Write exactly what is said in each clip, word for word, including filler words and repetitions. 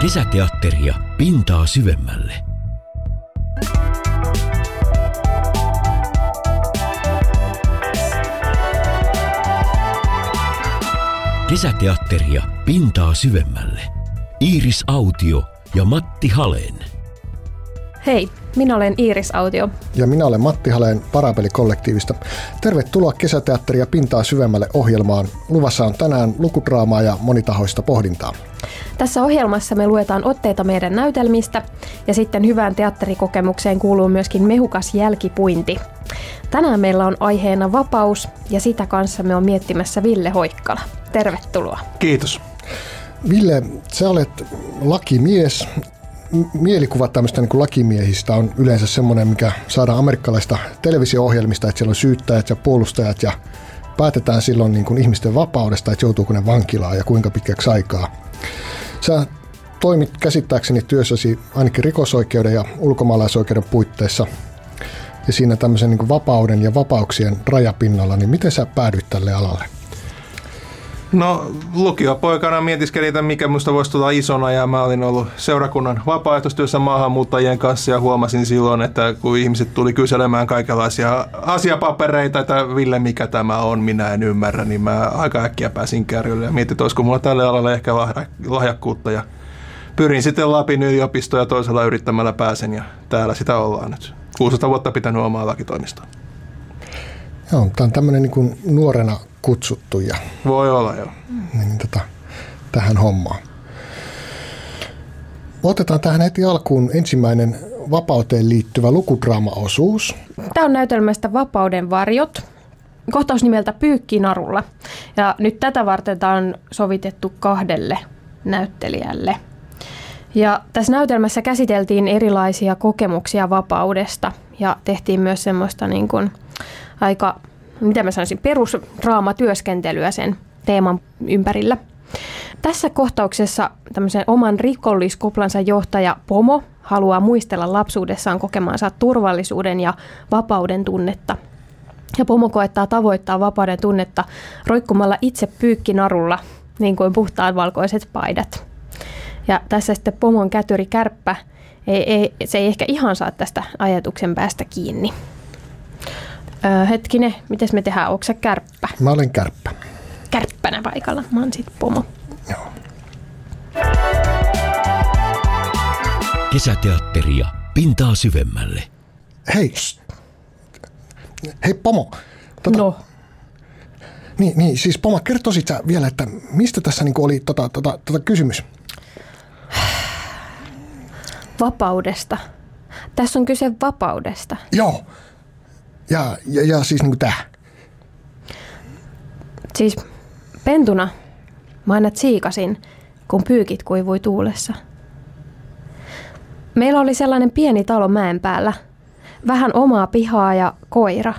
Kesäteatteria pintaa syvemmälle. Kesäteatteria pintaa syvemmälle. Iiris Autio ja Matti Haleen. Hei, minä olen Iiris Autio. Ja minä olen Matti Haleen Parapeli-kollektiivista. Tervetuloa Kesäteatteria pintaa syvemmälle ohjelmaan. Luvassa on tänään lukudraamaa ja monitahoista pohdintaa. Tässä ohjelmassa me luetaan otteita meidän näytelmistä ja sitten hyvään teatterikokemukseen kuuluu myöskin mehukas jälkipuinti. Tänään meillä on aiheena vapaus ja sitä kanssa me on miettimässä Ville Hoikkala. Tervetuloa. Kiitos. Ville, sä olet lakimies. Mielikuvat tämmöistä niin kuin lakimiehistä on yleensä semmoinen, mikä saadaan amerikkalaista televisio-ohjelmista, että siellä on syyttäjät ja puolustajat ja päätetään silloin niin kuin ihmisten vapaudesta, että joutuuko ne vankilaan ja kuinka pitkäksi aikaa. Sä toimit käsittääkseni työssäsi ainakin rikosoikeuden ja ulkomaalaisoikeuden puitteissa ja siinä tämmöisen niin kuin vapauden ja vapauksien rajapinnalla, niin miten sä päädyit tälle alalle? No lukiopoikana mietiskelin, että mikä musta voisi tulla isona ja mä olin ollut seurakunnan vapaaehtoistyössä maahanmuuttajien kanssa ja huomasin silloin, että kun ihmiset tuli kyselemään kaikenlaisia asiapapereita, että Ville mikä tämä on, minä en ymmärrä, niin mä aika äkkiä pääsin kärrylle ja mietin, että olisiko mulla tälle alalle ehkä lahjakkuutta ja pyrin sitten Lapin yliopistoon ja toisella yrittämällä pääsen ja täällä sitä ollaan nyt. kuusitoista vuotta pitänyt omaa lakitoimistoa. Joo, tämä on tämmöinen niin kuin nuorena kutsuttu ja voi olla, joo. Niin, tota, tähän hommaan. Otetaan tähän heti alkuun ensimmäinen vapauteen liittyvä lukudraama-osuus. Tämä on näytelmästä Vapauden varjot, kohtaus nimeltä Pyykkinarulla. Ja nyt tätä varten tämä on sovitettu kahdelle näyttelijälle. Ja tässä näytelmässä käsiteltiin erilaisia kokemuksia vapaudesta ja tehtiin myös semmoista niin kuin aika, mitä mä sanoisin, perusdraamatyöskentelyä sen teeman ympärillä. Tässä kohtauksessa tämmöisen oman rikolliskoplansa johtaja Pomo haluaa muistella lapsuudessaan kokemaansa turvallisuuden ja vapauden tunnetta. Ja Pomo koettaa tavoittaa vapauden tunnetta roikkumalla itse pyykkinarulla, niin kuin puhtaan valkoiset paidat. Ja tässä sitten Pomon kätyri Kärppä, ei, ei, se ei ehkä ihan saa tästä ajatuksen päästä kiinni. Öö, hetkinen, miten me tehdään? Onko sä Kärppä? Mä olen Kärppä. Kärppänä paikalla. Mä oon sit Pomo. Joo. Kesäteatteria pintaa syvemmälle. Hei. Hei Pomo. Tota, no. Niin, niin, siis Pomo, kertoisit sä vielä, että mistä tässä niinku oli tota, tota, tota kysymys? Vapaudesta. Tässä on kyse vapaudesta. Joo. Ja, ja, ja siis niin kuin tämä. Siis pentuna mä aina tsiikasin, kun pyykit kuivui tuulessa. Meillä oli sellainen pieni talo mäen päällä. Vähän omaa pihaa ja koira.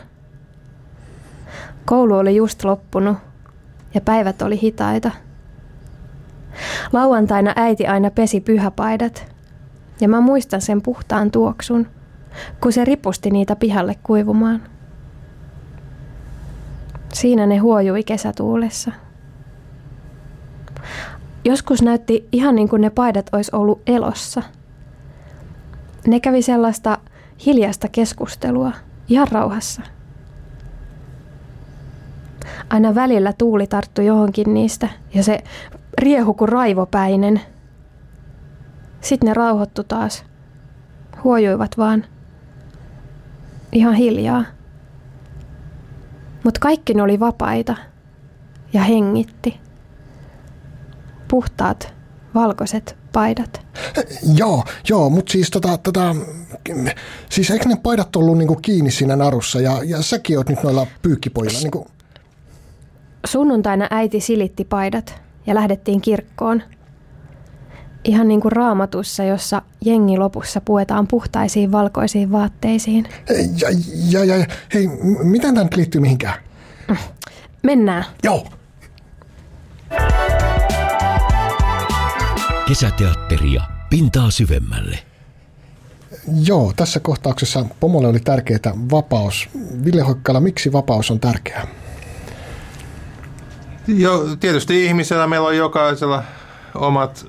Koulu oli just loppunut ja päivät oli hitaita. Lauantaina äiti aina pesi pyhäpaidat ja mä muistan sen puhtaan tuoksun, kun se ripusti niitä pihalle kuivumaan. Siinä ne huojui kesätuulessa. Joskus näytti ihan niin kuin ne paidat olisi ollut elossa. Ne kävi sellaista hiljaista keskustelua, ihan rauhassa. Aina välillä tuuli tarttui johonkin niistä ja se riehui kuin raivopäinen. Sitten ne rauhoittu taas. Huojuivat vaan. Ihan hiljaa. Mutta kaikki ne oli vapaita ja hengitti. Puhtaat, valkoiset paidat. Joo, joo, mutta siis, tota, tota, siis eikö ne paidat ollut niinku kiinni siinä narussa ja, ja säkin oot nyt noilla pyykkipojilla? Niinku... Sunnuntaina äiti silitti paidat ja lähdettiin kirkkoon. Ihan niin kuin Raamatussa, jossa jengi lopussa puetaan puhtaisiin valkoisiin vaatteisiin. Ja, ja, ja hei, miten tämä nyt liittyy mihinkään? Mennään. Joo. Kesäteatteria pintaa syvemmälle. Joo, tässä kohtauksessa Pomolle oli tärkeää vapaus. Ville Hoikkala, miksi vapaus on tärkeää? Joo, tietysti ihmisellä meillä on jokaisella omat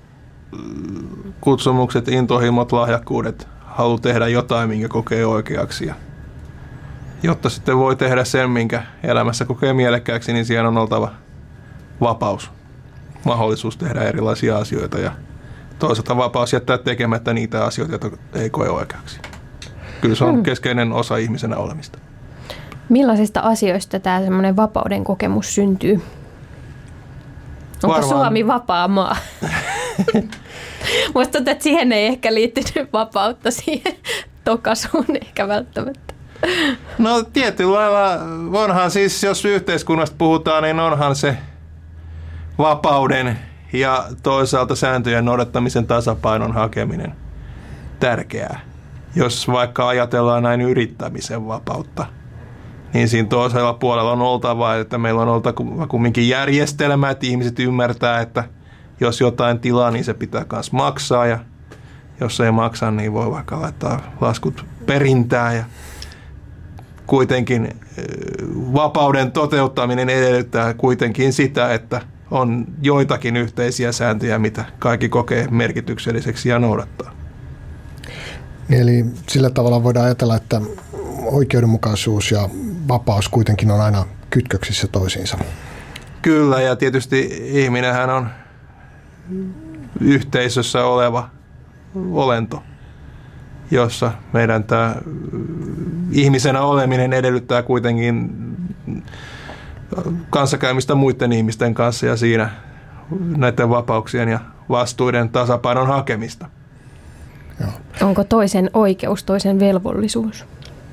kutsumukset, intohimot, lahjakkuudet, halu tehdä jotain, minkä kokee oikeaksi. Ja jotta sitten voi tehdä sen, minkä elämässä kokee mielekkääksi, niin siellä on oltava vapaus, mahdollisuus tehdä erilaisia asioita ja toisaalta vapaus jättää tekemättä niitä asioita, joita ei koe oikeaksi. Kyllä se on hmm. keskeinen osa ihmisenä olemista. Millaisista asioista tämä semmoinen vapauden kokemus syntyy? Onko Varmaan... Suomi vapaa maa? Musta tuntuu, että siihen ei ehkä liittynyt vapautta siihen tokasuun ehkä välttämättä. No tietyllä lailla onhan siis, jos yhteiskunnasta puhutaan, niin onhan se vapauden ja toisaalta sääntöjen noudattamisen tasapainon hakeminen tärkeää. Jos vaikka ajatellaan näin yrittämisen vapautta, niin siinä toisella puolella on oltava, että meillä on oltava kumminkin järjestelmä, että ihmiset ymmärtää, että jos jotain tilaa, niin se pitää myös maksaa ja jos ei maksa, niin voi vaikka laittaa laskut perintään ja kuitenkin vapauden toteuttaminen edellyttää kuitenkin sitä, että on joitakin yhteisiä sääntöjä, mitä kaikki kokee merkitykselliseksi ja noudattaa. Eli sillä tavalla voidaan ajatella, että oikeudenmukaisuus ja vapaus kuitenkin on aina kytköksissä toisiinsa. Kyllä, ja tietysti ihminenhän on yhteisössä oleva olento, jossa meidän tämä ihmisenä oleminen edellyttää kuitenkin kanssakäymistä muiden ihmisten kanssa ja siinä näiden vapauksien ja vastuiden tasapainon hakemista. Joo. Onko toisen oikeus, toisen velvollisuus?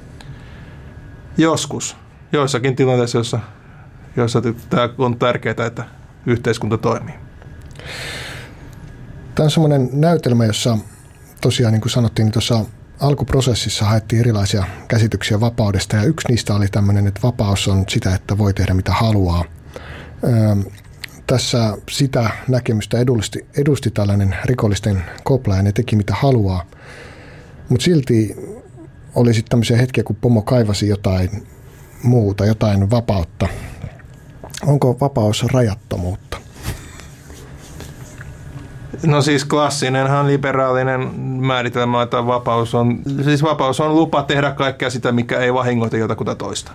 Joskus. Joissakin tilanteissa, joissa, joissa tämä on tärkeää, että yhteiskunta toimii. Tämä on semmoinen näytelmä, jossa tosiaan niin kuin sanottiin, niin tuossa alkuprosessissa haettiin erilaisia käsityksiä vapaudesta ja yksi niistä oli tämmöinen, että vapaus on sitä, että voi tehdä mitä haluaa. Öö, tässä sitä näkemystä edusti, edusti tällainen rikollisten kopla ja ne teki mitä haluaa, mutta silti oli sitten tämmöisiä hetkiä, kun pomo kaivasi jotain muuta, jotain vapautta. Onko vapaus rajattomuutta? No siis klassinenhan liberaalinen määritelmä, että vapaus on, siis vapaus on lupa tehdä kaikkea sitä, mikä ei vahingoita jotakuta toista.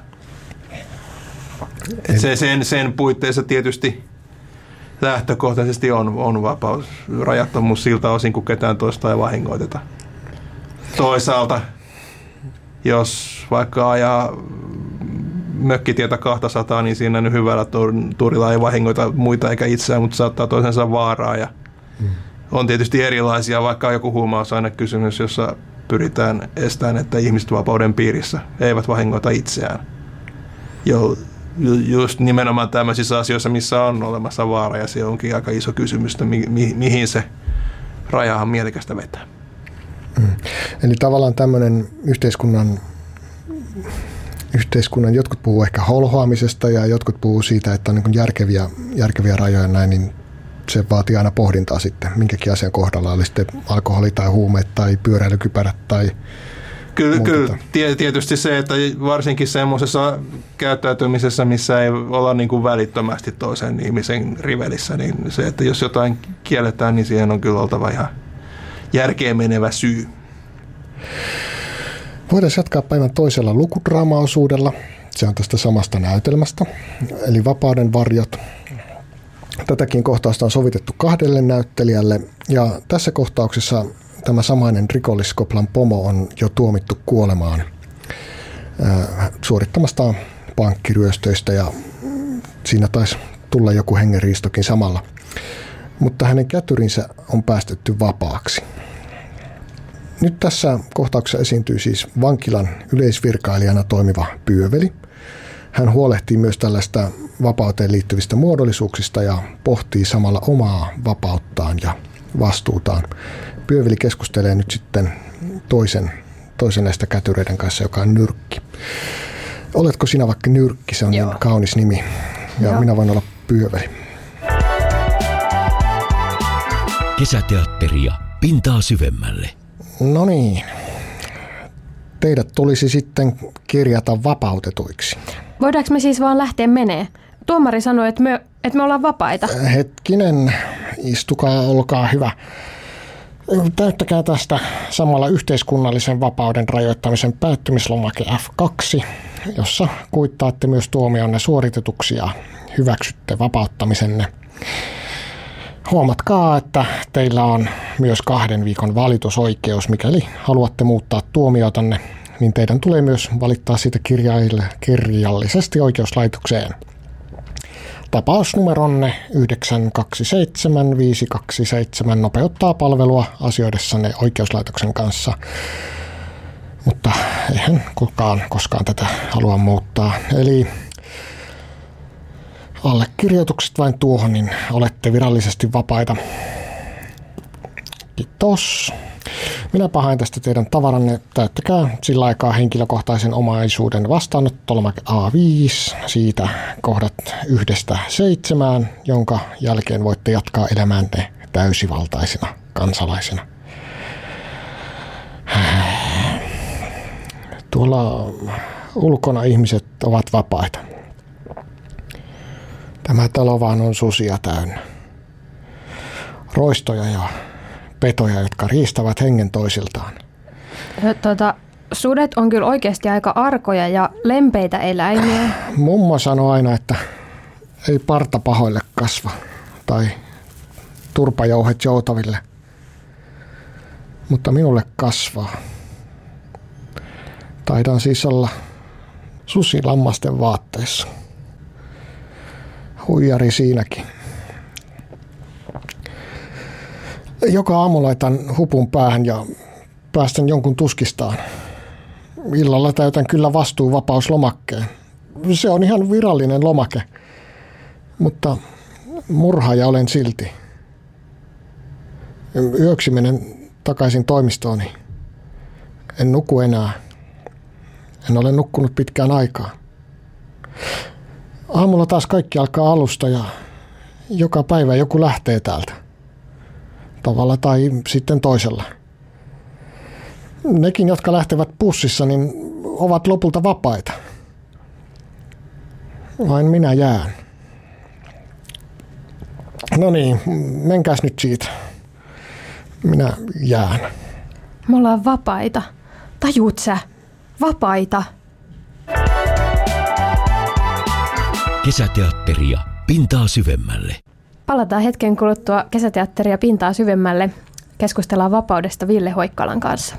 Et se, sen, sen puitteissa tietysti lähtökohtaisesti on, on vapaus, rajattomuus siltä osin, kun ketään toista ei vahingoiteta. Toisaalta, jos vaikka ajaa mökkitietä kaksisataa, niin siinä nyt hyvällä turilla ei vahingoita muita eikä itseään, mutta saattaa toisensa vaaraa. Ja hmm. on tietysti erilaisia, vaikka joku huumausainekysymys, jossa pyritään estämään, että ihmiset vapauden piirissä eivät vahingoita itseään. Jo, just nimenomaan tämmöisissä asioissa, missä on olemassa vaara, ja se onkin aika iso kysymys, että mi, mi, mihin se raja on mielekästä vetää. Hmm. Eli tavallaan tämmöinen yhteiskunnan, yhteiskunnan, jotkut puhuu ehkä holhoamisesta ja jotkut puhuu siitä, että on niin kuin järkeviä, järkeviä rajoja näin, niin se vaatii aina pohdintaa sitten, minkäkin asian kohdalla oli sitten alkoholi tai huumeet tai pyöräilykypärät tai Kyllä, kyllä. Tietysti se, että varsinkin semmoisessa käyttäytymisessä, missä ei olla niin kuin välittömästi toisen ihmisen rivelissä, niin se, että jos jotain kielletään, niin siihen on kyllä oltava ihan järkeen menevä syy. Voidaan jatkaa päivän toisella lukudraama-osuudella. Se on tästä samasta näytelmästä, eli Vapauden varjot. Tätäkin kohtausta on sovitettu kahdelle näyttelijälle, ja tässä kohtauksessa tämä samainen rikolliskoplan pomo on jo tuomittu kuolemaan äh, suorittamastaan pankkiryöstöistä, ja siinä taisi tulla joku hengenriistokin samalla. Mutta hänen kätyrinsä on päästetty vapaaksi. Nyt tässä kohtauksessa esiintyy siis vankilan yleisvirkailijana toimiva pyöveli. Hän huolehtii myös tällaista vapauteen liittyvistä muodollisuuksista ja pohtii samalla omaa vapauttaan ja vastuutaan. Pyöveli keskustelee nyt sitten toisen, toisen näistä kätyreiden kanssa, joka on Nyrkki. Oletko sinä vaikka Nyrkki? Se on Joo. niin kaunis nimi. Ja Joo. minä voin olla pyöveli. Kesäteatteria pintaa syvemmälle. No niin. Teidät tulisi sitten kirjata vapautetuiksi. Voidaanko me siis vaan lähteä menee? Tuomari sanoi, että me, että me ollaan vapaita. Hetkinen. Istukaa, olkaa hyvä. Täyttäkää tästä samalla yhteiskunnallisen vapauden rajoittamisen päättymislomake F kaksi, jossa kuittaatte myös tuomionne suoritetuksi ja hyväksytte vapauttamisenne. Huomatkaa, että teillä on myös kahden viikon valitusoikeus. Mikäli haluatte muuttaa tuomiotanne, niin teidän tulee myös valittaa siitä kirjallisesti oikeuslaitokseen. Tapausnumeronne yhdeksän kaksi seitsemän viisi kaksi seitsemän nopeuttaa palvelua asioidessanne oikeuslaitoksen kanssa, mutta eihän kukaan koskaan tätä halua muuttaa. Eli allekirjoitukset vain tuohon, niin olette virallisesti vapaita. Kiitos. Minä pahain tästä teidän tavaranne. Täyttäkää sillä aikaa henkilökohtaisen omaisuuden vastaanottolomake A viisi, siitä kohdat yhdestä seitsemään, jonka jälkeen voitte jatkaa elämänne täysivaltaisina kansalaisina. Tuolla ulkona ihmiset ovat vapaita. Tämä talo vaan on susia täynnä. Roistoja ja petoja, jotka riistävät hengen toisiltaan. Tota, sudet on kyllä oikeasti aika arkoja ja lempeitä eläimiä. Mummo sanoi aina, että ei parta pahoille kasva tai turpajouhet joutaville. Mutta minulle kasvaa. Taidan siis olla susi lammasten vaatteissa. Huijari siinäkin. Joka aamu laitan hupun päähän ja päästän jonkun tuskistaan. Illalla täytän kyllä vastuuvapauslomakkeen. Se on ihan virallinen lomake, mutta murhaaja olen silti. Yöksi menen takaisin toimistooni. En nuku enää. En ole nukkunut pitkään aikaa. Aamulla taas kaikki alkaa alusta ja joka päivä joku lähtee täältä. Tavalla tai sitten toisella. Nekin, jotka lähtevät pussissa, niin ovat lopulta vapaita. Vain minä jään. No niin, menkääs nyt siitä. Minä jään. Me ollaan vapaita. Tajuut sä? Vapaita. Kesäteatteria pintaa syvemmälle. Palataan hetken kuluttua kesäteatteria pintaa syvemmälle. Keskustellaan vapaudesta Ville Hoikkalan kanssa.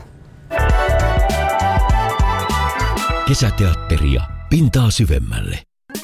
Kesäteatteria pintaa syvemmälle.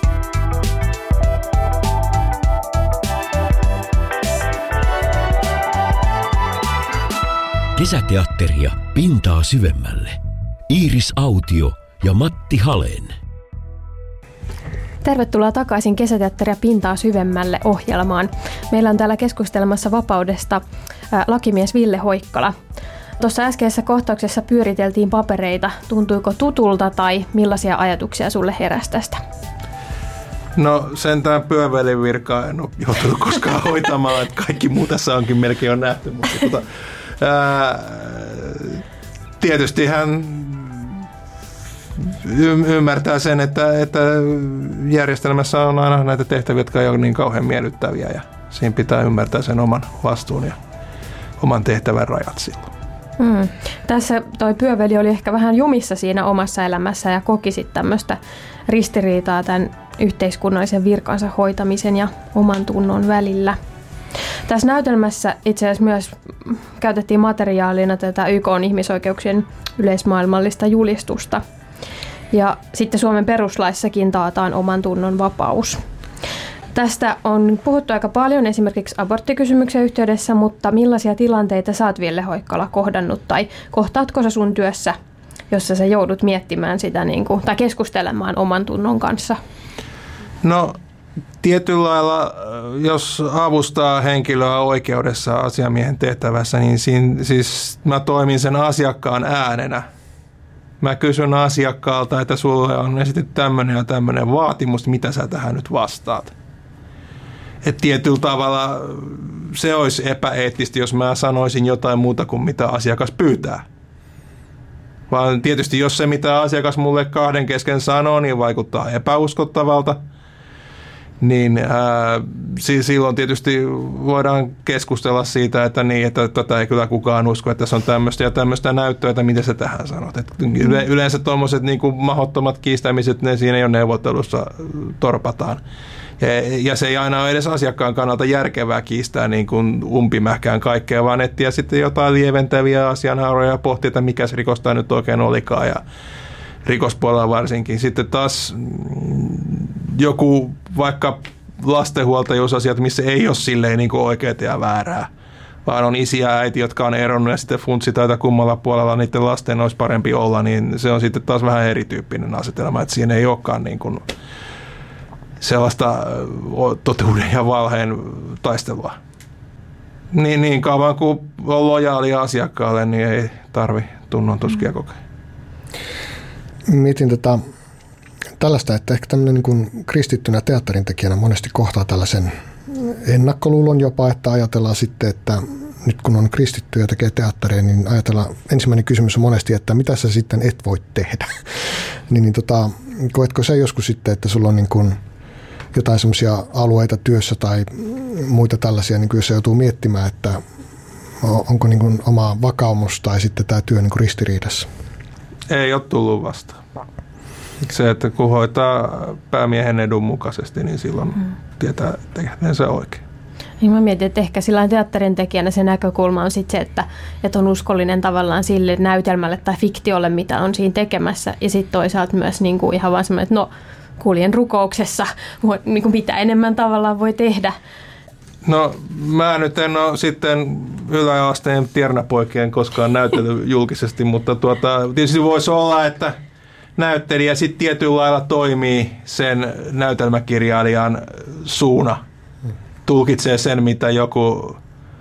Kesäteatteria pintaa syvemmälle. Iiris Autio ja Matti Halen. Tervetuloa takaisin Kesäteatteria pintaa syvemmälle -ohjelmaan. Meillä on täällä keskustelemassa vapaudesta ää, lakimies Ville Hoikkala. Tuossa äskeisessä kohtauksessa pyöriteltiin papereita. Tuntuiko tutulta tai millaisia ajatuksia sulle heräsi tästä? No sentään pyövälin virkaa en ole joutunut koskaan hoitamaan, että kaikki muu tässä onkin melkein on nähty. Mutta tota, ää, tietysti hän ymmärtää sen, että, että järjestelmässä on aina näitä tehtäviä, jotka ei ole niin kauhean miellyttäviä ja siinä pitää ymmärtää sen oman vastuun ja oman tehtävän rajat silloin. Hmm. Tässä toi pyöveli oli ehkä vähän jumissa siinä omassa elämässä ja koki sitten tämmöistä ristiriitaa tämän yhteiskunnallisen virkansa hoitamisen ja oman tunnon välillä. Tässä näytelmässä itse asiassa myös käytettiin materiaalina tätä Y K:n ihmisoikeuksien yleismaailmallista julistusta. Ja sitten Suomen peruslaissakin taataan oman tunnon vapaus. Tästä on puhuttu aika paljon esimerkiksi aborttikysymyksen yhteydessä, mutta millaisia tilanteita sä oot, Ville Hoikkala, kohdannut tai kohtaatko sä sun työssä, jossa sä joudut miettimään sitä niin kuin, tai keskustelemaan oman tunnon kanssa? No tietyllä lailla, jos avustaa henkilöä oikeudessa asiamiehen tehtävässä, niin siinä, siis mä toimin sen asiakkaan äänenä. Mä kysyn asiakkaalta, että sulle on esitetty tämmöinen ja tämmöinen vaatimus, mitä sä tähän nyt vastaat. Että tietyllä tavalla se olisi epäeettistä, jos mä sanoisin jotain muuta kuin mitä asiakas pyytää. Vaan tietysti jos se, mitä asiakas mulle kahden kesken sanoo, niin vaikuttaa epäuskottavalta. niin ää, silloin tietysti voidaan keskustella siitä, että, niin, että tätä ei kyllä kukaan usko, että se on tämmöistä ja tämmöistä näyttöä, että miten sä tähän sanot. Et yleensä tuommoiset niin kuin mahdottomat kiistämiset, ne siinä jo neuvottelussa torpataan. Ja, ja se ei aina ole edes asiakkaan kannalta järkevää kiistää niin kuin umpimähkään kaikkea, vaan etsiä sitten jotain lieventäviä asianhaaroja ja pohtia, että mikä se rikos tämä nyt oikein olikaan. Ja rikospuolella varsinkin. Sitten taas joku vaikka lastenhuoltajuusasiat, missä ei ole silleen niin kuin oikeaa ja väärää, vaan on isi ja äiti, jotka on eronnut ja sitten funtsitaan, että kummalla puolella niiden lasten olisi parempi olla, niin se on sitten taas vähän erityyppinen asetelma, että siinä ei olekaan niin kuin sellaista totuuden ja valheen taistelua. Niin, niin kauan kuin on lojaalia asiakkaalle, niin ei tarvi tunnon tuskia kokea. Mietin tota, tällaista, että ehkä tämmöinen niin kuin kristittynä teatterintekijänä monesti kohtaa tällaisen ennakkoluulon jopa, että ajatellaan sitten, että nyt kun on kristitty ja tekee teatteria, niin ajatellaan, ensimmäinen kysymys on monesti, että mitä sä sitten et voi tehdä. niin, niin tota, koetko sä joskus sitten, että sulla on niin kuin jotain semmoisia alueita työssä tai muita tällaisia, niin kuin jos se joutuu miettimään, että onko niin kuin oma vakaumus tai sitten tämä työ niin kuin ristiriidassa? Ei ole tullut vastaan. Se, että kun hoitaa päämiehen edun mukaisesti, niin silloin hmm. tietää tehdäänsä oikein. Niin mä mietin, että ehkä sillä teatterin tekijänä se näkökulma on sitten se, että, että on uskollinen tavallaan sille näytelmälle tai fiktiolle, mitä on siinä tekemässä. Ja sitten toisaalta myös niin kuin ihan vaan semmoinen, että no kuljen rukouksessa, niin kuin mitä enemmän tavallaan voi tehdä. No mä nyt en ole sitten yläasteen tiernäpoikien koskaan näytellyt julkisesti, mutta tuota, tietysti voisi olla, että näyttelijä sitten tietyllä lailla toimii sen näytelmäkirjailijan suuna. Tulkitsee sen, mitä joku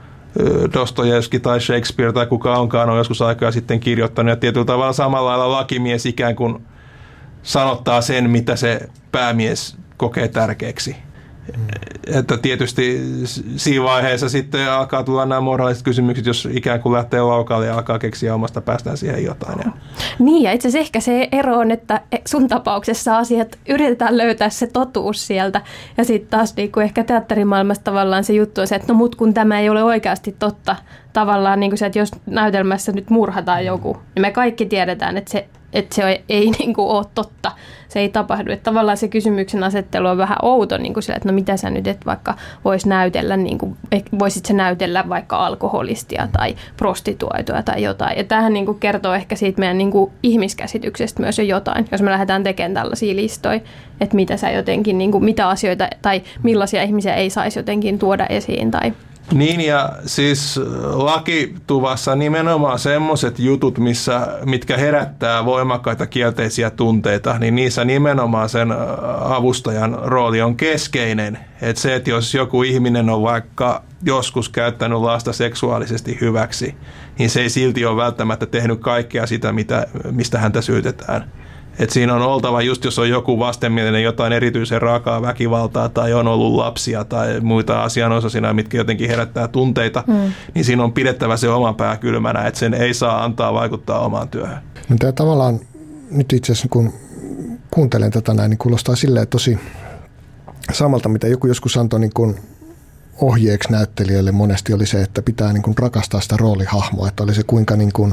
Dostojevski tai Shakespeare tai kuka onkaan on joskus aikaa sitten kirjoittanut. Ja tietyllä tavalla samalla lailla lakimies ikään kuin sanottaa sen, mitä se päämies kokee tärkeäksi. Mm. Että tietysti siinä vaiheessa sitten alkaa tulla nämä moraaliset kysymykset, jos ikään kuin lähtee laukaalle ja alkaa keksiä omasta päästään siihen jotain. Niin, ja itse asiassa ehkä se ero on, että sun tapauksessa asiat yritetään löytää se totuus sieltä. Ja sitten taas niin kuin ehkä teatterimaailmassa tavallaan se juttu on se, että no mut kun tämä ei ole oikeasti totta. Tavallaan niin kuin se, että jos näytelmässä nyt murhataan joku, niin me kaikki tiedetään, että se että se ei niin kuin ole totta, se ei tapahdu. Että tavallaan se kysymyksen asettelu on vähän outo, niin kuin sillä, että no mitä sä nyt et vaikka vois näytellä, niin kuin, voisit sä näytellä vaikka alkoholistia tai prostituoitua tai jotain. Ja tämähän niin kuin kertoo ehkä siitä meidän niin kuin ihmiskäsityksestä myös jo jotain, jos me lähdetään tekemään tällaisia listoja, että mitä sä jotenkin, niin kuin, mitä asioita tai millaisia ihmisiä ei saisi jotenkin tuoda esiin tai... Niin ja siis lakituvassa nimenomaan semmoiset jutut, missä, mitkä herättää voimakkaita kielteisiä tunteita, niin niissä nimenomaan sen avustajan rooli on keskeinen. Että se, että jos joku ihminen on vaikka joskus käyttänyt lasta seksuaalisesti hyväksi, niin se ei silti ole välttämättä tehnyt kaikkea sitä, mitä, mistä häntä syytetään. Et siinä on oltava, just jos on joku vastenmielinen jotain erityisen raakaa väkivaltaa tai on ollut lapsia tai muita asianosaisia, mitkä jotenkin herättää tunteita, mm. niin siinä on pidettävä se oma pää kylmänä, että sen ei saa antaa vaikuttaa omaan työhön. No tämä tavallaan nyt itse asiassa kun kuuntelen tätä näin, niin kuulostaa silleen tosi samalta, mitä joku joskus antoi niin kuin ohjeeksi näyttelijöille monesti oli se, että pitää niin kuin rakastaa sitä roolihahmoa, että oli se kuinka niin kuin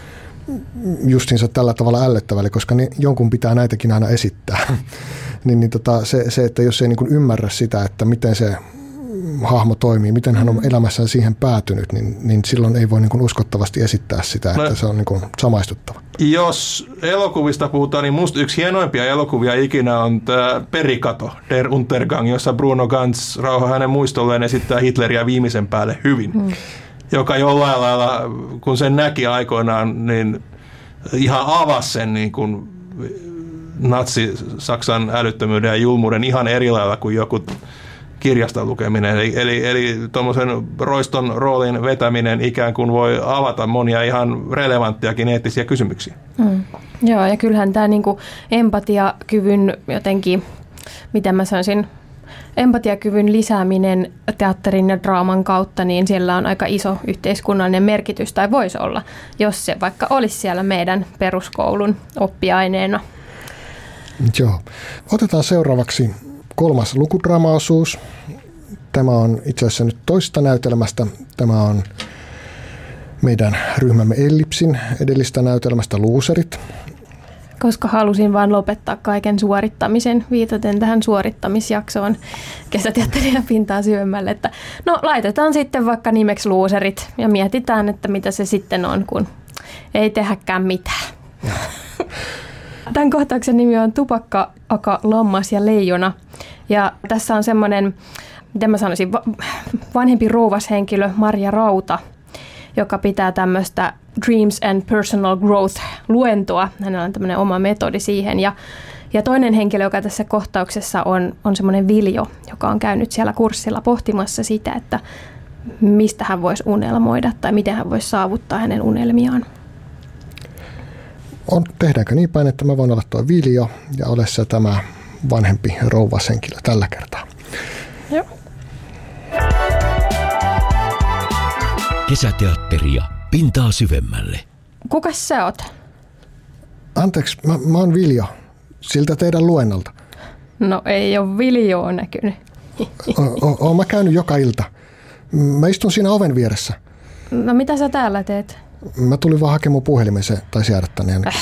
justiinsa tällä tavalla ällöttävälle, koska ne, jonkun pitää näitäkin aina esittää. niin, niin tota, se, se, että jos ei niin kuin ymmärrä sitä, että miten se hahmo toimii, miten hän on elämässään siihen päätynyt, niin, niin silloin ei voi niin kuin uskottavasti esittää sitä, että no, se on niin kuin samaistuttava. Jos elokuvista puhutaan, niin musta yksi hienoimpia elokuvia ikinä on tämä Perikato, Der Untergang, jossa Bruno Ganz, rauha hänen muistolleen, esittää Hitleriä viimeisen päälle hyvin. Hmm. Joka jollain lailla, kun sen näki aikoinaan, niin ihan avasi sen niin kuin natsi-Saksan älyttömyyden ja julmuuden ihan eri lailla kuin joku kirjasta lukeminen. Eli, eli, eli tuommoisen roiston roolin vetäminen ikään kuin voi avata monia ihan relevanttiakin eettisiä kysymyksiä. Mm. Joo, ja kyllähän tämä niin kuin empatiakyvyn jotenkin, miten mä sanoisin, empatiakyvyn lisääminen teatterin ja draaman kautta, niin siellä on aika iso yhteiskunnallinen merkitys, tai voisi olla, jos se vaikka olisi siellä meidän peruskoulun oppiaineena. Joo. Otetaan seuraavaksi kolmas lukudraamaosuus. Tämä on itse asiassa nyt toista näytelmästä. Tämä on meidän ryhmämme Ellipsin edellistä näytelmästä Luuserit. Koska halusin vaan lopettaa kaiken suorittamisen, viitaten tähän suorittamisjaksoon kesäteatteria pintaa syvemmälle, että no laitetaan sitten vaikka nimeksi Luuserit ja mietitään, että mitä se sitten on, kun ei tehäkään mitään. Tämän kohtauksen nimi on Tupakka, aka, lammas ja leijona. Ja tässä on semmoinen, miten mä sanoisin, vanhempi rouvashenkilö Marja Rauta, joka pitää tämmöistä Dreams and Personal Growth-luentoa. Hänellä on tämmöinen oma metodi siihen. Ja, ja toinen henkilö, joka tässä kohtauksessa on, on semmoinen Viljo, joka on käynyt siellä kurssilla pohtimassa sitä, että mistä hän voisi unelmoida tai miten hän voisi saavuttaa hänen unelmiaan. On, tehdäänkö niin päin, että mä voin olla tuo Viljo ja ole se tämä vanhempi rouvashenkilö tällä kertaa? Joo. Kesäteatteria pintaa syvemmälle. Kukas sä oot? Anteeksi, mä, mä oon Viljo. Siltä teidän luennolta. No ei ole Viljoa näkynyt. Oon mä käynyt joka ilta. Mä istun siinä oven vieressä. No mitä sä täällä teet? Mä tulin vaan hakemaan puhelimen, se taisi jäädä tänne. Äh.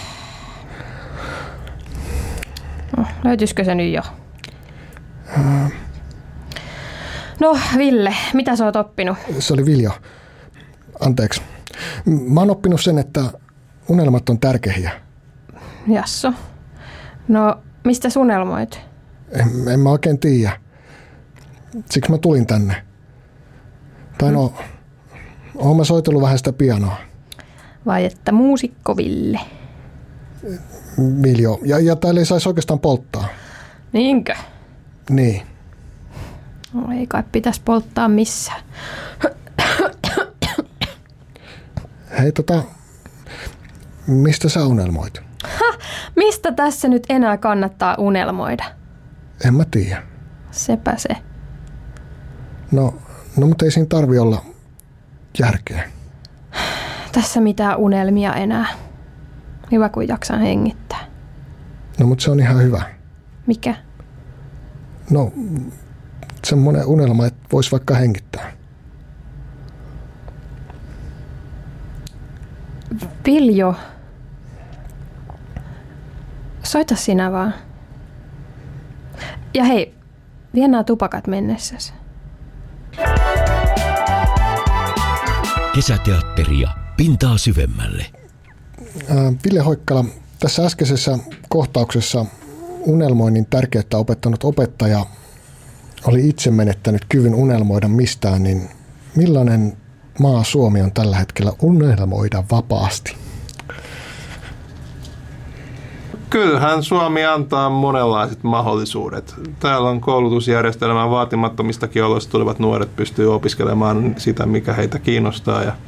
No, löytyisikö se nyt jo? Äh. No Ville, mitä sä oot oppinut? Se oli Viljo. Anteeksi. Mä oon oppinut sen, että unelmat on tärkeitä. Jasso. No mistä sä unelmoit? En, en mä oikein tiedä. Siksi mä tulin tänne. Tai hmm. no, oon mä soitellut vähän sitä pianoa. Vai että muusikko Ville? Viljo. Ja, ja täällä ei saisi oikeastaan polttaa. Niinkö? Niin. No ei kai pitäisi polttaa missään. Hei tota, mistä sä unelmoit? Ha, mistä tässä nyt enää kannattaa unelmoida? En mä tiedä. Sepä se. No, no mutta ei siinä tarvi olla järkeä. Tässä mitään unelmia enää. Hyvä kun jaksan hengittää. No mutta se on ihan hyvä. Mikä? No semmoinen unelma, että vois vaikka hengittää. Viljo. Soita sinä vaan. Ja hei, vie nämä tupakat mennessäsi. Kesäteatteria pintaa syvemmälle. Ää, Ville Hoikkala, tässä äskeisessä kohtauksessa unelmoinnin tärkeyttä opettanut opettaja oli itse menettänyt kyvyn unelmoida mistään, niin millainen maa Suomi on tällä hetkellä unelmoida vapaasti? Kyllähän Suomi antaa monenlaiset mahdollisuudet. Täällä on koulutusjärjestelmän vaatimattomistakin oloista tulevat nuoret pystyy opiskelemaan sitä, mikä heitä kiinnostaa. Ja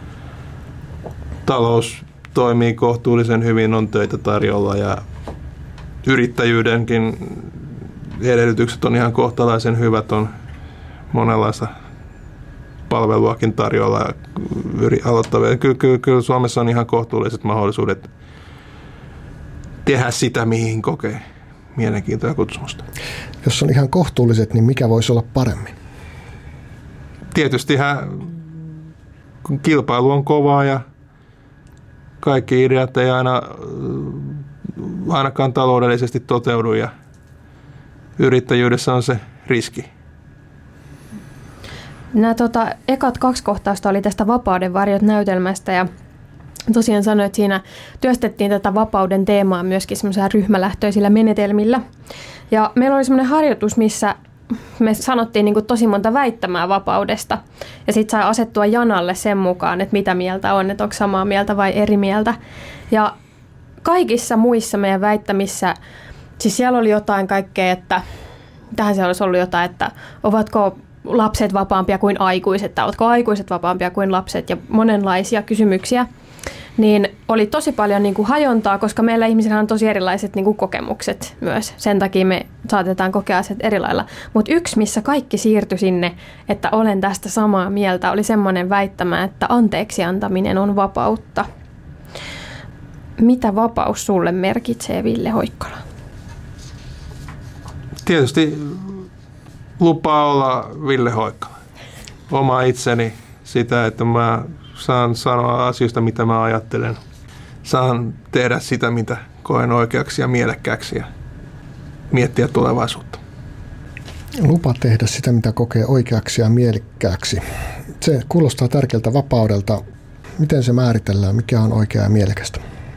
talous toimii kohtuullisen hyvin, on töitä tarjolla ja yrittäjyydenkin edellytykset on ihan kohtalaisen hyvät, on monenlaista palveluakin tarjolla aloittavia. Kyllä, kyllä, kyllä Suomessa on ihan kohtuulliset mahdollisuudet tehdä sitä, mihin kokee mielenkiintoa ja kutsumusta. Jos on ihan kohtuulliset, niin mikä voisi olla paremmin? Tietystihän kilpailu on kovaa ja kaikki ideat ei aina, ainakaan taloudellisesti toteudu ja yrittäjyydessä on se riski. Nämä tota, ekat kaksi kohtausta oli tästä Vapauden varjot -näytelmästä ja tosiaan sanoin, että siinä työstettiin tätä vapauden teemaa myöskin semmoisilla ryhmälähtöisillä menetelmillä. Ja meillä oli semmoinen harjoitus, missä me sanottiin niin kuin tosi monta väittämää vapaudesta. Ja sitten sai asettua janalle sen mukaan, että mitä mieltä on, että onko samaa mieltä vai eri mieltä. Ja kaikissa muissa meidän väittämissä, siis siellä oli jotain kaikkea, että tähän siellä olisi ollut jotain, että ovatko lapset vapaampia kuin aikuiset, tai ovatko aikuiset vapaampia kuin lapset, ja monenlaisia kysymyksiä, niin oli tosi paljon niin kuin hajontaa, koska meillä ihmisillä on tosi erilaiset niin kuin kokemukset myös. Sen takia me saatetaan kokea asiat eri lailla. Mutta yksi, missä kaikki siirtyi sinne, että olen tästä samaa mieltä, oli semmoinen väittämä, että anteeksi antaminen on vapautta. Mitä vapaus sulle merkitsee, Ville Hoikkala? Tietysti lupaa olla Ville Hoikkala. Oma itseni sitä, että mä saan sanoa asioista, mitä mä ajattelen. Saan tehdä sitä, mitä koen oikeaksi ja mielekkääksi ja miettiä tulevaisuutta. Lupa tehdä sitä, mitä kokee oikeaksi ja mielekkääksi. Se kuulostaa tärkeältä vapaudelta. Miten se määritellään? Mikä on oikeaa ja mielekästä?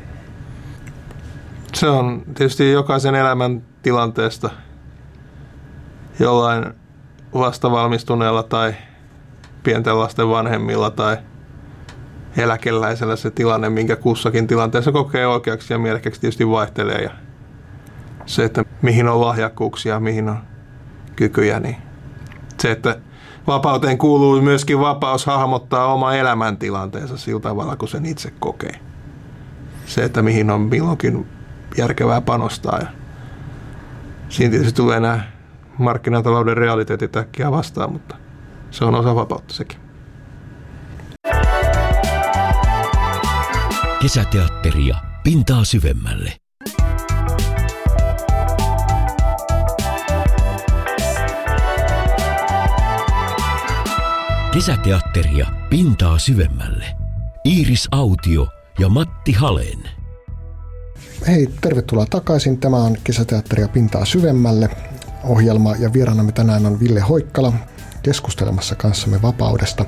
Se on tietysti jokaisen elämän tilanteesta jollain vastavalmistuneella tai pienten lasten vanhemmilla tai eläkeläisellä se tilanne, minkä kussakin tilanteessa kokee oikeaksi ja mielekäksi, tietysti vaihtelee. Ja se, että mihin on lahjakkuuksia, mihin on kykyjä, niin se, että vapauteen kuuluu myöskin vapaus hahmottaa oma elämäntilanteensa sillä tavalla, kun sen itse kokee. Se, että mihin on milloinkin järkevää panostaa. Ja siinä tietysti tulee nämä markkinatalouden realiteetit äkkiä vastaan, mutta se on osa vapautta sekin. Kesäteatteria pintaa syvemmälle. Kesäteatteria pintaa syvemmälle. Iiris Autio ja Matti Halen. Hei, tervetuloa takaisin. Tämä on Kesäteatteria pintaa syvemmälle ohjelma ja vieraanamme tänään on Ville Hoikkala keskustelemassa kanssamme vapaudesta.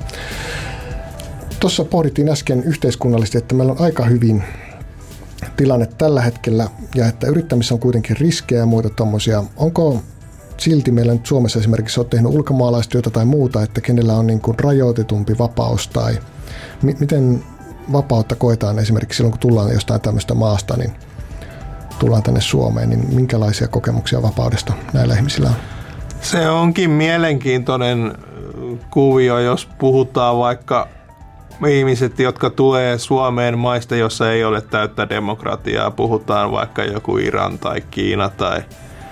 Tuossa pohdittiin äsken yhteiskunnallisesti, että meillä on aika hyvin tilanne tällä hetkellä ja että yrittämisessä on kuitenkin riskejä ja muita tommosia. Onko silti meillä nyt Suomessa esimerkiksi on tehnyt ulkomaalaistyötä tai muuta, että kenellä on niin kuin rajoitetumpi vapaus tai m- miten vapautta koetaan esimerkiksi silloin, kun tullaan jostain tämmöistä maasta, niin tullaan tänne Suomeen, niin minkälaisia kokemuksia vapaudesta näillä ihmisillä on? Se onkin mielenkiintoinen kuvio, jos puhutaan vaikka ihmiset, jotka tulee Suomeen maista, jossa ei ole täyttä demokratiaa. Puhutaan vaikka joku Iran tai Kiina tai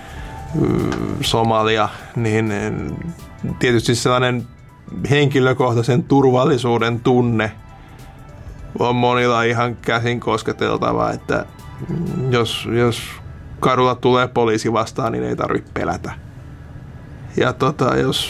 Somalia, niin tietysti sellainen henkilökohtaisen turvallisuuden tunne on monilla ihan käsin kosketeltava, että jos, jos kadulla tulee poliisi vastaan, niin ei tarvitse pelätä. Ja tota, jos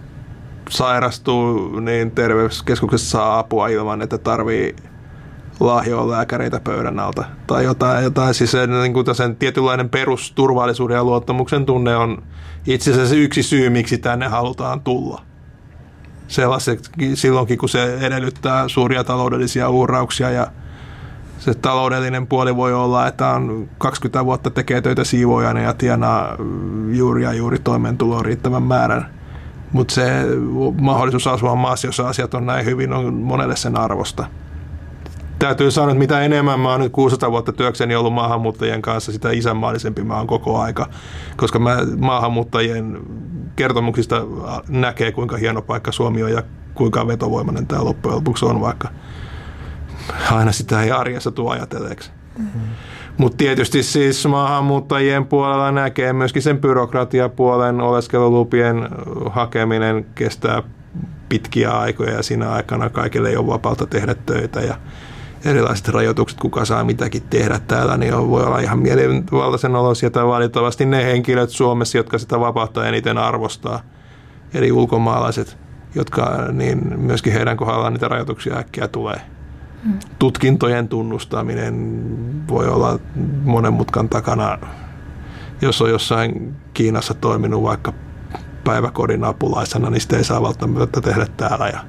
sairastuu, niin terveyskeskuksessa saa apua ilman, että tarvii lahjoa lääkäreitä pöydän alta. Tai jotain, jotain siis se, niin kuin sen tietynlainen perusturvallisuuden ja luottamuksen tunne on itse asiassa yksi syy, miksi tänne halutaan tulla. Sellaiset, silloinkin, kun se edellyttää suuria taloudellisia uhrauksia ja se taloudellinen puoli voi olla, että on kaksikymmentä vuotta tekee töitä siivoojana ja tienaa juuri ja juuri toimeentuloon riittävän määrän. Mutta se mahdollisuus asua maassa, jossa asiat on näin hyvin, on monelle sen arvosta. Täytyy sanoa, että mitä enemmän mä oon nyt kuusisataa vuotta työkseni ollut maahanmuuttajien kanssa, sitä isänmaallisempi mä oon koko aika. Koska mä maahanmuuttajien kertomuksista näkee, kuinka hieno paikka Suomi on ja kuinka vetovoimainen tämä loppujen lopuksi on, vaikka aina sitä ei arjessa tule ajatelleeksi. Mm-hmm. Mutta tietysti siis maahanmuuttajien puolella näkee myöskin sen byrokratiapuolen, oleskelulupien hakeminen kestää pitkiä aikoja ja siinä aikana kaikille ei ole vapautta tehdä töitä ja erilaiset rajoitukset, kuka saa mitäkin tehdä täällä, niin voi olla ihan mielivaltaisen olosia tai valitettavasti ne henkilöt Suomessa, jotka sitä vapautta eniten arvostaa, eli ulkomaalaiset, jotka niin myöskin heidän kohdallaan niitä rajoituksia äkkiä tulee. Hmm. Tutkintojen tunnustaminen voi olla monen mutkan takana, jos on jossain Kiinassa toiminut vaikka päiväkodin apulaisena, niin sitä ei saa välttämättä tehdä täällä. Ja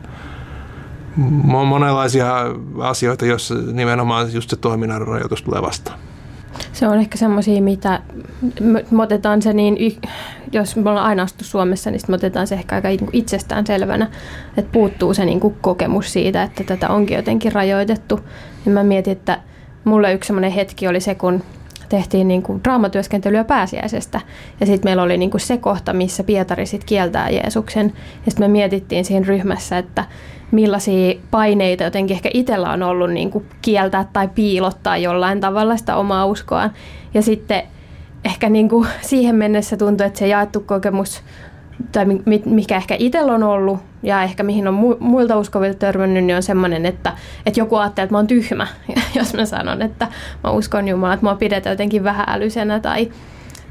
monenlaisia asioita, joissa nimenomaan just se toiminnan rajoitus tulee vastaan. Se on ehkä semmoisia, mitä me otetaan se niin, jos me ollaan aina astu Suomessa, niin me otetaan se ehkä aika itsestään selvänä, että puuttuu se niin kuin kokemus siitä, että tätä onkin jotenkin rajoitettu. Ja mä mietin, että mulle yksi semmoinen hetki oli se, kun tehtiin niin kuin draamatyöskentelyä pääsiäisestä. Ja sitten meillä oli niin kuin se kohta, missä Pietari sit kieltää Jeesuksen. Ja sitten me mietittiin siinä ryhmässä, että millaisia paineita jotenkin ehkä itsellä on ollut niin kuin kieltää tai piilottaa jollain tavalla sitä omaa uskoaan. Ja sitten ehkä niin kuin siihen mennessä tuntui, että se jaettu kokemus, tai mikä ehkä itsellä on ollut, ja ehkä mihin on muilta uskovilta törmännyt, niin on semmoinen, että, että joku ajattelee, että mä oon tyhmä, jos mä sanon, että mä uskon Jumalaa, että mä pidetään jotenkin vähäälyisenä, tai,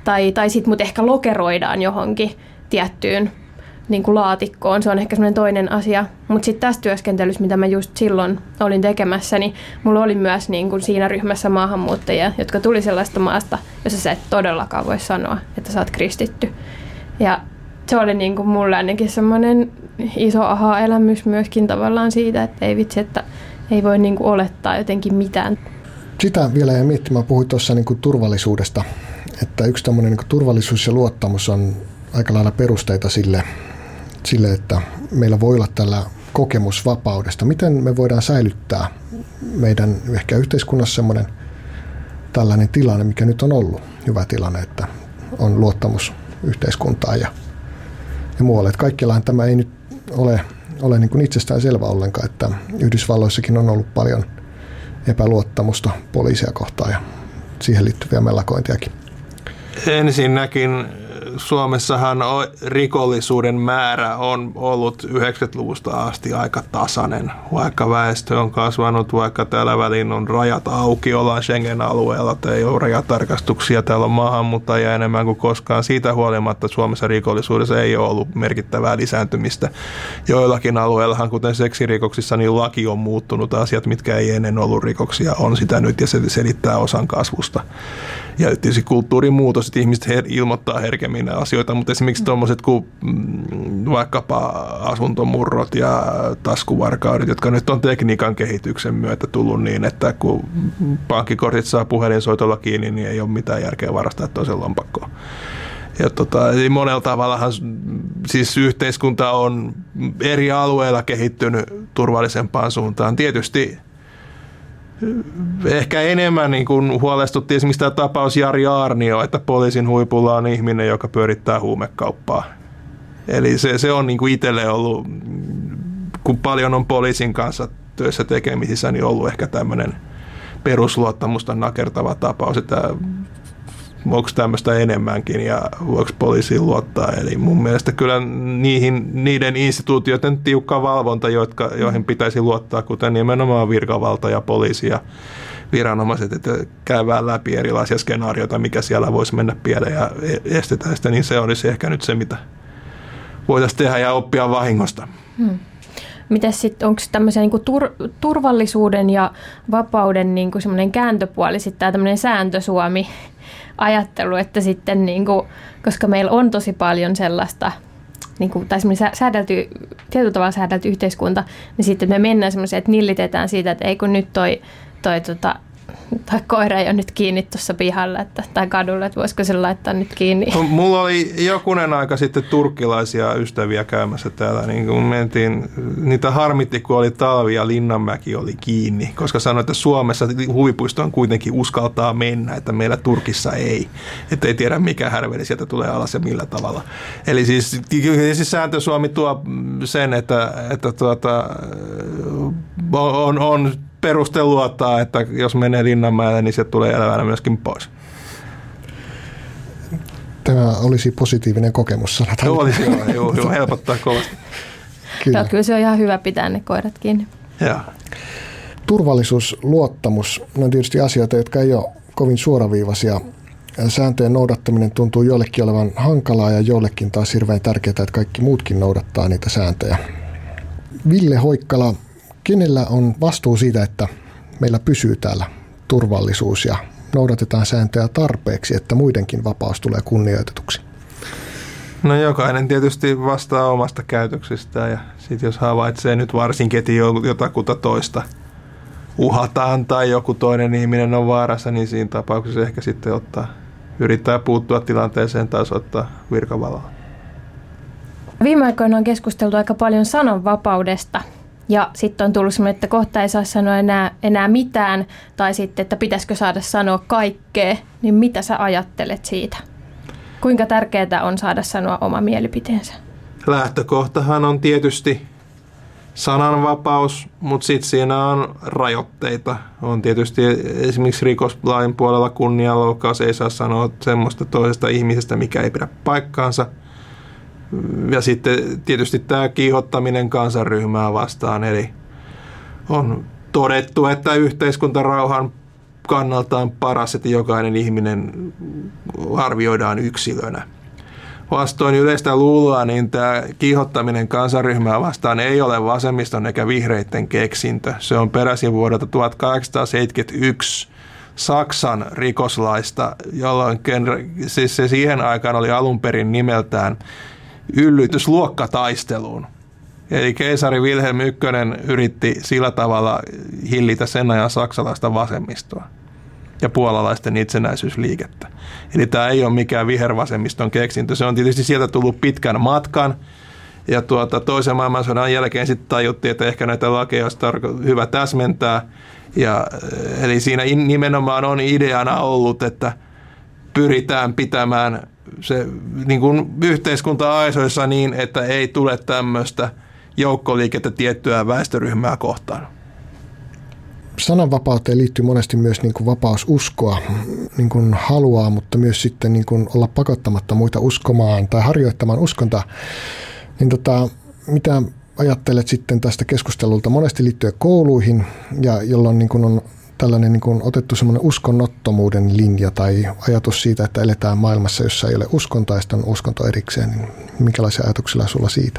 tai, tai sitten mut ehkä lokeroidaan johonkin tiettyyn niin kuin laatikkoon. Se on ehkä semmoinen toinen asia. Mutta sitten tässä työskentelyssä, mitä mä just silloin olin tekemässä, niin mulla oli myös niin kuin siinä ryhmässä maahanmuuttajia, jotka tuli sellaista maasta, jossa sä et todellakaan voi sanoa, että sä oot kristitty. Ja se oli niin kuin mulle ainakin semmoinen iso aha-elämys myöskin tavallaan siitä, että ei vitsi, että ei voi niin kuin olettaa jotenkin mitään. Sitä vielä jäi miettimään, puhuit tuossa niin kuin turvallisuudesta, että yksi tämmöinen niin kuin turvallisuus ja luottamus on aika lailla perusteita sille, sille, että meillä voi olla tällä kokemus vapaudesta. Miten me voidaan säilyttää meidän ehkä yhteiskunnassa semmoinen tällainen tilanne, mikä nyt on ollut hyvä tilanne, että on luottamus yhteiskuntaan ja, ja muualle. Että kaikkiallahan tämä ei nyt ole, ole niin kuin itsestään selvä ollenkaan, että Yhdysvalloissakin on ollut paljon epäluottamusta poliisia kohtaan ja siihen liittyviä mellakointiakin. Ensinnäkin Suomessahan rikollisuuden määrä on ollut yhdeksänkymmentäluvusta asti aika tasainen, vaikka väestö on kasvanut, vaikka täällä väliin on rajat auki, ollaan Schengen-alueella, ei ole rajatarkastuksia, täällä on maahanmuuttajia enemmän kuin koskaan. Siitä huolimatta Suomessa rikollisuudessa ei ole ollut merkittävää lisääntymistä. Joillakin alueillahan, kuten seksirikoksissa, niin laki on muuttunut. Asiat, mitkä ei ennen ollut rikoksia, on sitä nyt ja se selittää osan kasvusta. Ja tietysti kulttuurin muutos, että ihmiset her- ilmoittaa herkemmin asioita, mutta esimerkiksi tuommoiset kuin vaikkapa asuntomurrot ja taskuvarkaudet, jotka nyt on tekniikan kehityksen myötä tullut niin, että kun pankkikortit saa puhelinsoitolla kiinni, niin ei ole mitään järkeä varastaa toisen lompakkoon. Ja tota, monella tavallahan siis yhteiskunta on eri alueilla kehittynyt turvallisempaan suuntaan. Tietysti ehkä enemmän niin kuin huolestutti esimerkiksi tämä tapaus Jari Aarnio, että poliisin huipulla on ihminen, joka pyörittää huumekauppaa. Eli se, se on niin kuin itselle ollut, kun paljon on poliisin kanssa työssä tekemisissä, niin ollut ehkä tämmöinen perusluottamusta nakertava tapaus, että onko tämmöistä enemmänkin ja voiko poliisiin luottaa. Eli mun mielestä kyllä niihin, niiden instituutioiden tiukka valvonta, jotka, joihin pitäisi luottaa, kuten nimenomaan virkavalta ja poliisi ja viranomaiset, että käydään läpi erilaisia skenaarioita, mikä siellä voisi mennä pieleen ja estetään sitä, niin se olisi ehkä nyt se, mitä voitaisiin tehdä ja oppia vahingosta. Hmm. Mites sitten, onko tämmöisen niinku tur- turvallisuuden ja vapauden niinku semmoinen kääntöpuoli, sitten tämä tämmöinen sääntösuomi ajattelu, että sitten niinku, koska meillä on tosi paljon sellaista, niinku, tai semmoinen säädelty, tietyllä tavalla säädelty yhteiskunta, niin sitten me mennään semmoiseen, että nillitetään siitä, että ei kun nyt toi, toi tota, tai koira ei ole nyt kiinni tuossa pihalla että, tai kadulla, että voisiko se laittaa nyt kiinni. Mulla oli jokunen aika sitten turkkilaisia ystäviä käymässä täällä, niin kun mentiin, niitä harmitti, kun oli talvi ja Linnanmäki oli kiinni, koska sanoin, että Suomessa huvipuistoon kuitenkin uskaltaa mennä, että meillä Turkissa ei, että ei tiedä mikä härveli sieltä tulee alas ja millä tavalla. Eli siis, siis sääntö Suomi tuo sen, että, että tuota, on, on peruste luottaa, että jos menee Linnanmäelle, niin se tulee elävänä myöskin pois. Tämä olisi positiivinen kokemus, sanotaan. Joo, olisi joo, joo, joo, helpottaa kovasti. Kyllä. Joo, kyllä se on ihan hyvä pitää ne koirat kiinni. Joo. Turvallisuus, luottamus, ne on tietysti asioita, jotka ei ole kovin suoraviivaisia. Sääntöjen noudattaminen tuntuu joillekin olevan hankalaa ja joillekin taas hirveän tärkeää, että kaikki muutkin noudattaa niitä sääntöjä. Ville Hoikkala, kenellä on vastuu siitä, että meillä pysyy täällä turvallisuus ja noudatetaan sääntöjä tarpeeksi, että muidenkin vapaus tulee kunnioitetuksi? No jokainen tietysti vastaa omasta käytöksestään ja sitten jos havaitsee nyt varsinkin, että jotakuta toista uhataan tai joku toinen ihminen on vaarassa, niin siinä tapauksessa ehkä sitten ottaa, yrittää puuttua tilanteeseen tai ottaa virkavallalla. Viime aikoina on keskusteltu aika paljon sananvapaudesta. Ja sitten on tullut semmoinen, että kohta ei saa sanoa enää, enää mitään, tai sitten, että pitäisikö saada sanoa kaikkea, niin mitä sä ajattelet siitä? Kuinka tärkeää on saada sanoa oma mielipiteensä? Lähtökohtahan on tietysti sananvapaus, mutta sitten siinä on rajoitteita. On tietysti esimerkiksi rikoslain puolella kunnianloukkaus, ei saa sanoa semmoista toisesta ihmisestä, mikä ei pidä paikkaansa. Ja sitten tietysti tämä kiihottaminen kansanryhmää vastaan, eli on todettu, että yhteiskuntarauhan kannaltaan paras, että jokainen ihminen arvioidaan yksilönä. Vastoin yleistä luuloa, niin tämä kiihottaminen kansanryhmää vastaan ei ole vasemmiston eikä vihreiden keksintö. Se on peräisin vuodelta tuhatkahdeksansataaseitsemänkymmentäyksi Saksan rikoslaista, jolloin siis se siihen aikaan oli alun perin nimeltään yllytys luokkataisteluun. Eli keisari Wilhelm ykkönen yritti sillä tavalla hillitä sen ajan saksalaista vasemmistoa ja puolalaisten itsenäisyysliikettä. Eli tämä ei ole mikään vihervasemmiston keksintö. Se on tietysti sieltä tullut pitkän matkan. Ja tuota, toisen maailmansodan jälkeen sitten tajuttiin, että ehkä näitä lakeja olisi hyvä täsmentää. Ja, eli siinä nimenomaan on ideana ollut, että pyritään pitämään se niin kuin yhteiskunta aisoissa niin, että ei tule tämmöistä joukkoliikettä tiettyä väestöryhmää kohtaan. Sananvapauteen liittyy monesti myös niin kuin vapaus uskoa, niin kuin haluaa, mutta myös sitten niin kuin olla pakottamatta muita uskomaan tai harjoittamaan uskontaa. Niin tota, mitä ajattelet sitten tästä keskustelulta monesti liittyen kouluihin, ja jolloin niin kuin on tällainen niin kuin otettu semmoinen uskonnottomuuden linja tai ajatus siitä, että eletään maailmassa, jossa ei ole uskontoa ja sitten on uskonto erikseen, niin minkälaisia ajatuksia sulla siitä?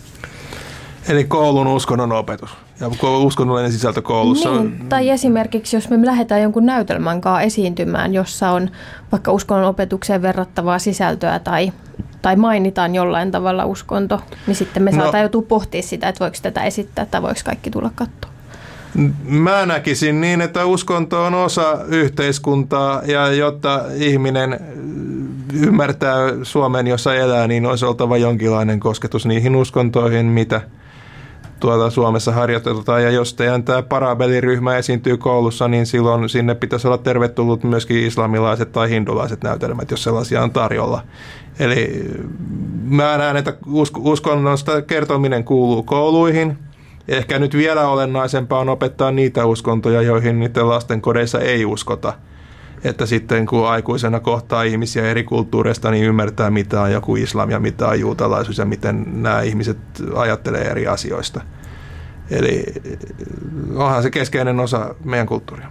Eli koulun uskonnon opetus ja uskonnollinen sisältö koulussa. Niin, tai esimerkiksi jos me lähdetään jonkun näytelmän kanssa esiintymään, jossa on vaikka uskonnon opetukseen verrattavaa sisältöä tai, tai mainitaan jollain tavalla uskonto, niin sitten me saadaan no, joutua pohtimaan sitä, että voiko tätä esittää tai voiko kaikki tulla katsoa. Mä näkisin niin, että uskonto on osa yhteiskuntaa ja jotta ihminen ymmärtää Suomen, jossa elää, niin olisi oltava jonkinlainen kosketus niihin uskontoihin, mitä tuolla Suomessa harjoitetaan. Ja jos teidän tämä parabeliryhmä esiintyy koulussa, niin silloin sinne pitäisi olla tervetullut myöskin islamilaiset tai hindulaiset näytelmät, jos sellaisia on tarjolla. Eli mä näen, että uskonnosta kertominen kuuluu kouluihin. Ehkä nyt vielä olennaisempaa on opettaa niitä uskontoja, joihin niiden lasten kodeissa ei uskota. Että sitten kun aikuisena kohtaa ihmisiä eri kulttuureista, niin ymmärtää mitä on joku islam ja mitä on juutalaisuus ja miten nämä ihmiset ajattelee eri asioista. Eli onhan se keskeinen osa meidän kulttuuria.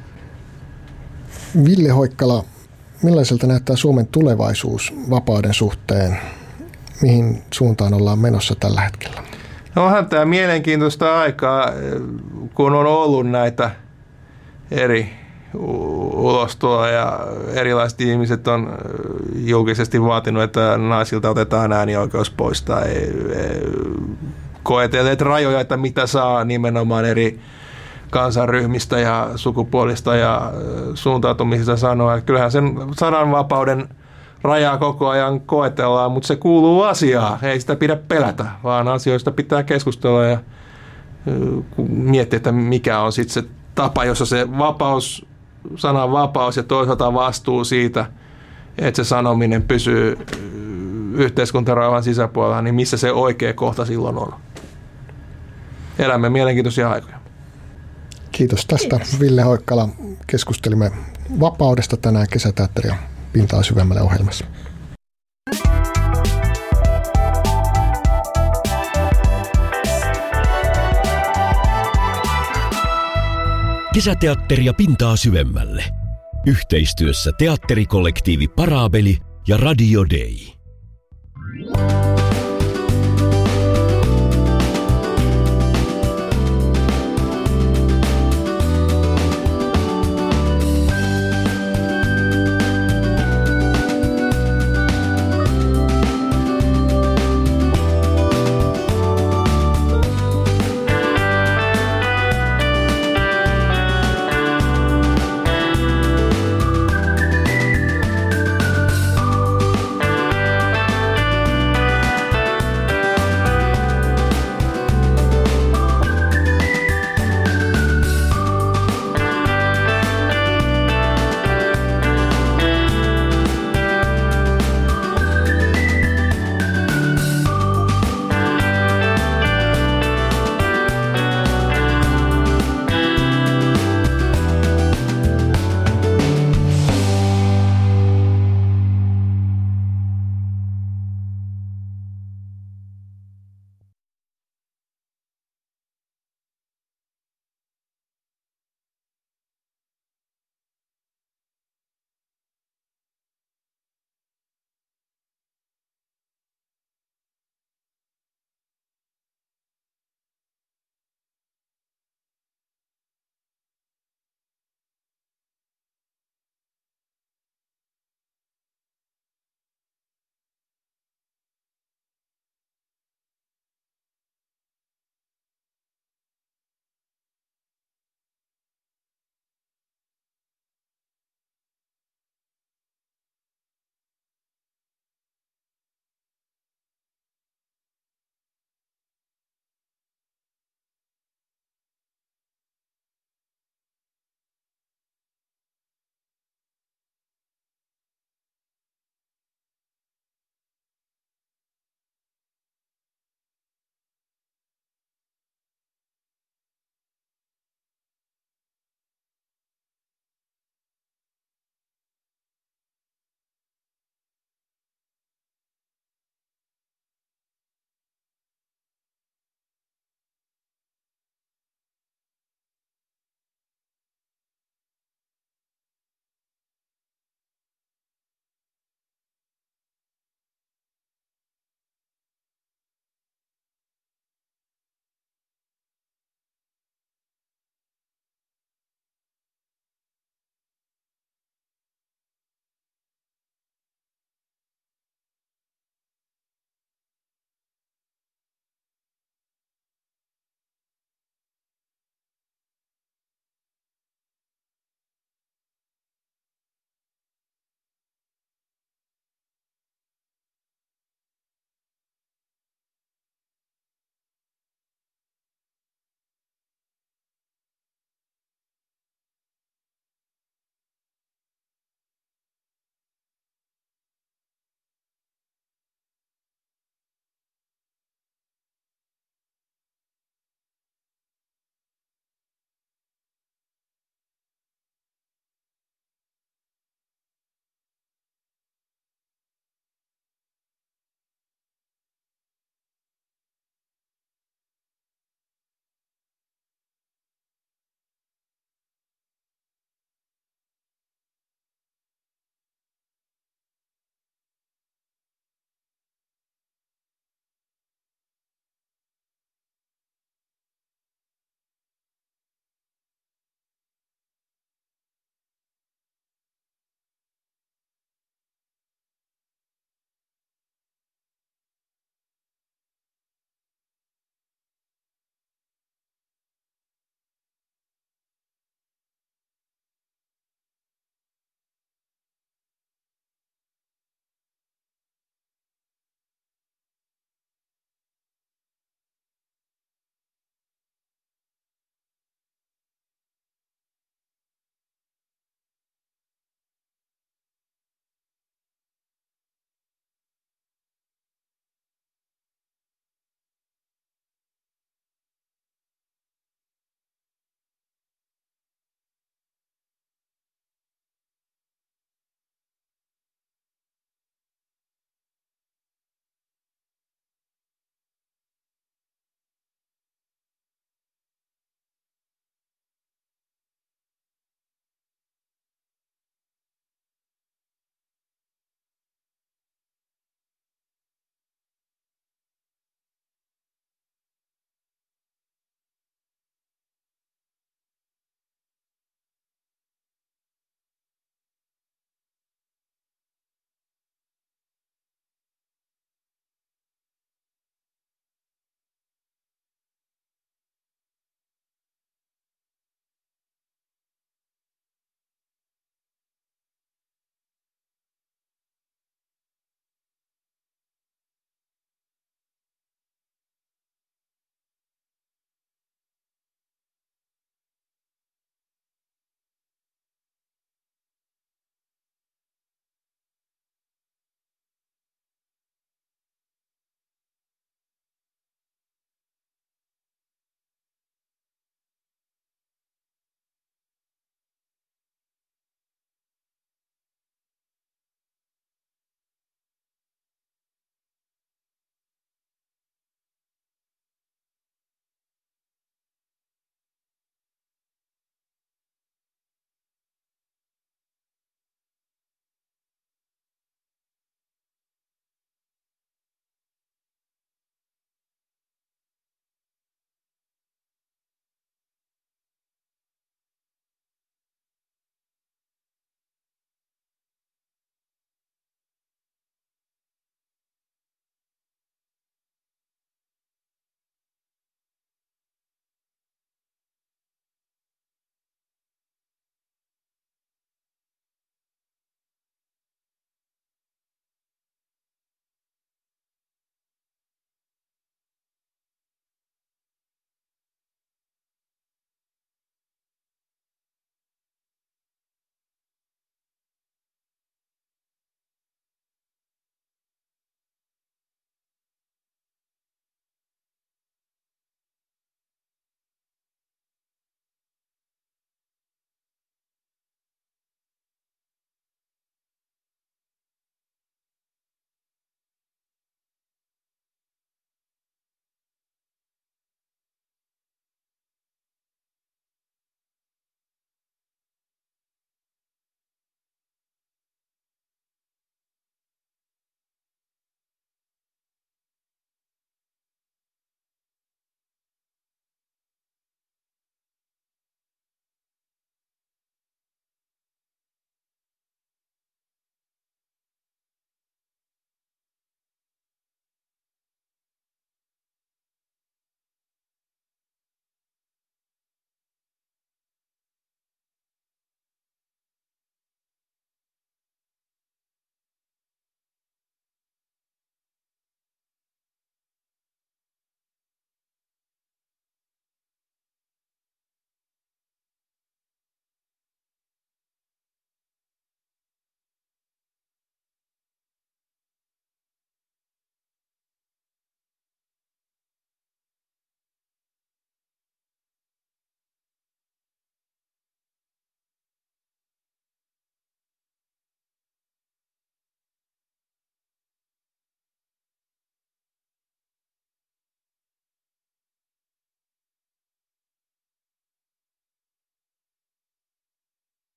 Ville Hoikkala, millaiselta näyttää Suomen tulevaisuus vapauden suhteen? Mihin suuntaan ollaan menossa tällä hetkellä? No onhan tämä mielenkiintoista aikaa, kun on ollut näitä eri ulostuloja ja erilaiset ihmiset on julkisesti vaatinut, että naisilta otetaan äänioikeus pois tai koetelleet rajoja, että mitä saa nimenomaan eri kansanryhmistä ja sukupuolista ja suuntautumisista sanoa. Kyllähän sen sananvapauden rajaa koko ajan koetellaan, mutta se kuuluu asiaan. Ei sitä pidä pelätä, vaan asioista pitää keskustella ja miettiä, että mikä on sitten se tapa, jossa se vapaus, sanan vapaus ja toisaalta vastuu siitä, että se sanominen pysyy yhteiskuntarauhan sisäpuolella, niin missä se oikea kohta silloin on. Elämme mielenkiintoisia aikoja. Kiitos tästä. Kiitos. Ville Hoikkala, keskustelimme vapaudesta tänään Kesäteatteria Pintaa syvemmälle -ohjelmassa. Kesäteatteria Pintaa syvemmälle. Yhteistyössä teatterikollektiivi Parabeli ja Radio Day.